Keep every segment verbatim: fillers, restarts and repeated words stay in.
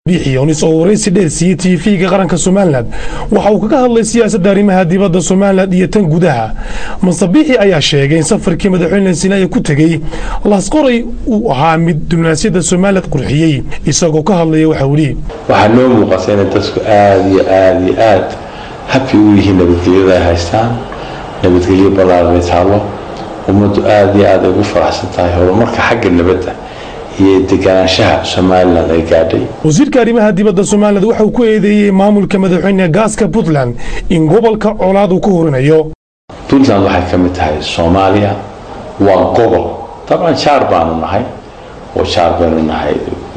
bixiyoonis oo waraysi dheer siiyay T V-ga qaranka Soomaaliland waxa uu kaga hadlay siyaasadda arrimaha dibadda Soomaaliland iyo tan gudaha. Masabixi ayaa sheegay in safarkii madaxweynaha Sinaayo ku tagay Laasqoray uu ahaa mid diblomaasiyadda Soomaaliland qurxiyay isagoo ka hadlay waxa uu yiri waxa noo muuqatay in dadku aad iyo aad iyo aad happy u yihiin nabadgelyada ay haystaan nabadgelyo ballaaran taalo ummadu aad iyo aad ugu faraxsan tahay horumarka xagga nabadda iyo deganaanshaha Soomaaliland ay gaadhay. wasiirka arrimaha dibadda Soomaaliland waxa uu ku eedeeyay maamulka madaxweynaha gaaska Puntland in gobolka colaad uu ku horinayo. Puntland waxay ka mid tahay Soomaaliya waa gobol طبعا shaar baanu nahay oo shaar baanu nahay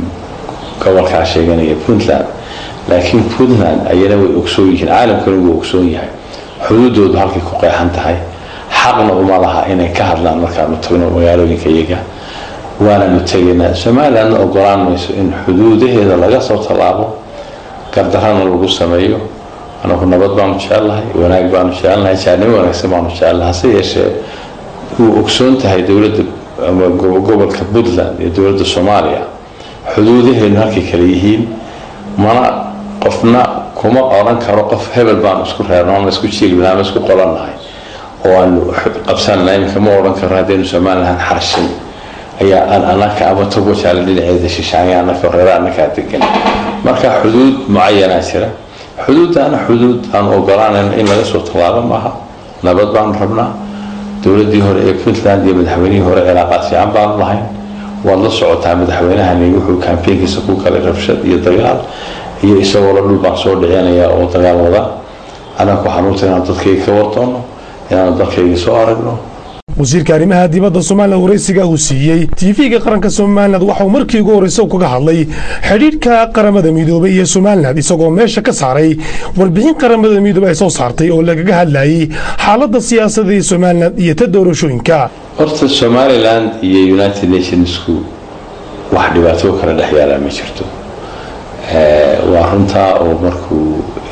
gobolka sheeganaya Puntland laakiin Puntland ayana way ogsoon yihiin caalamkana wuu ogsoon yahay xuduudoodu halkay ku qeexan tahay xaqna uma laha inay ka hadlaan markaanu tagno magaalooyinka iyaga waana nutagina Soomaaliland ogolaan mayso in xuduudaheeda laga soo talaabo gardarana lagu sameeyo anagu nabad baan jecelahay wanaag baan jecelahay jaanimo wanaagsan baan jecelahay si yeeshee uu ogsoon tahay dawladda ama gobolka Puntland iyo dawladda Soomaaliya xuduudaheena halkay kala yihiin mana qofna kuma oran karo qof hebel baan isku reernaa isku jeelbaa isku qolanahay oo aan qabsanay kama oran karo hadeen Soomaaliland xarshin ayaa aan anaka ama togo jaalin dhinaceeda shishaaya anaka reera anaka degan marka xuduud muayana jira xuduudana xuduud aan ogolaanay in laga soo talaabo maaha nabad baan rabnaa dawladdii hore ee Puntland iyo madaxweynihii hore cilaaqaad fiican baan lahayn wada socotaa madaxweynahani wuxuu campaignkiisa ku kala rabshad iyo dagaal iyo isagoo la dhul baan soo dhicinaya oo dagaal wada anaku xanuunteena dadkay ka wartoono inaan dadkayga soo aragno. wasiirka arrimaha dibadda Soomaaliland waraysiga uu siiyay T V-ga qaranka Soomaaliland waxa uu markii ugu horeysay kaga hadlay xiriirka qaramada midoobay iyo Soomaaliland isagoo meesha ka saaray warbixin qaramada midoobay ay soo saartay oo laga hadlayay xaaladda siyaasadda ee Soomaaliland iyo ta doorashooyinka. horta Soomaaliland iyo United Nationsku wax dhibaato kala dhaxyaala ma jirto ee waa runta oo markuu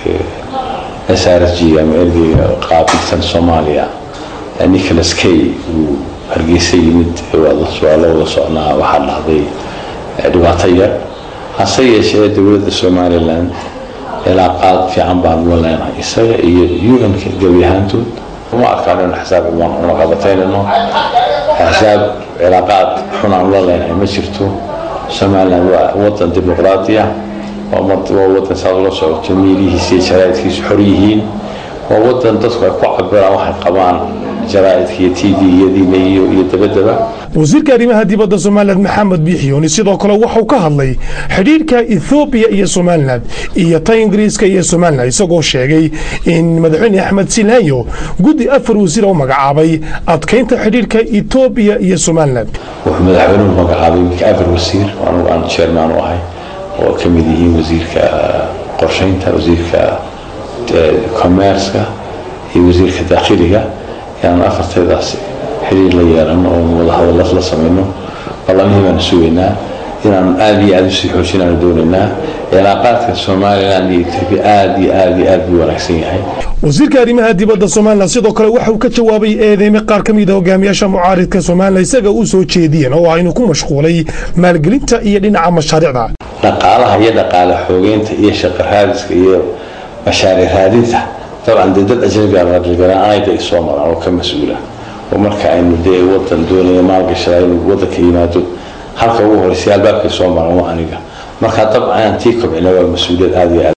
S R G ama ergeyga qaabilsan Soomaaliya Nicholas Kay uu hargeysa yimid wada su'aalo wada socnaa waxa dhacday dhibaato yar hase yeeshee dawladda Soomaaliland cilaaqaad fiican baan u leenahay isaga iyo U N-ka gabiyahantood uma arkaan xisaab uma qabatayno xisaab cilaaqaad xunaan la leenahay ma jirto. Soomaaliland waa wadan dimuqraadiya oo wadan saadlo socoto miilihiisa jaraa'idkiisu xor yihiin oo wadan dadku ay ku cabiraan waxay qabaan jaraa'idkii T V-yadii iyo dabadaba. wasiirka arrimaha dibadda Soomaaliland Maxamed Bixiyoonis sidoo kale waxa uu ka hadlay xiriirka Ethiopia iyo Soomaaliland iyo tan Ingiriiska iyo Soomaaliland isagoo sheegay in madaxweyne Axmed Sinaayo guddi afar wasiir oo magacaabay adkeynta xiriirka Ethiopia iyo Soomaaliland. wuxuu madaxweynuhu magacaabay afar wasiir oo aan chairman u ahay oo ka mid yihiin wasiirka qorsheynta wasiirka commerce-ka iyo wasiirka dakhliga يعني أفرت هذا حرير ليالن أو ملاحظة لا سمينه والله مهما نسوينا إن آدي آدي سيحوشنا ندورنا علاقات الصوماليلاند تبي آدي آدي آدي ونحسين هاي. wasiirka arrimaha dibadda Soomaaliland sidoo kale waxa uu ka jawaabay eedeymo qaar ka mid ah hogaamiyaasha mucaaridka Soomaaliland isaga uu soo jeediyeen oo aynu ku mashquulay maalgelinta iyo dhinaca mashaariicda dhaqaalaha iyo dhaqaale xoogeynta iyo shaqo raadiska iyo mashaariic raadinta طبعا دد أجنبي على الرجال أنا يدي الصومال أو كمسؤولة ومركا إنه ده وطن دولة ما بيشتغل ووطن كيماتو هالك هو رسالة باب الصومال وما أنيجا مركا طبعا أنتيكم على المسؤولية هذه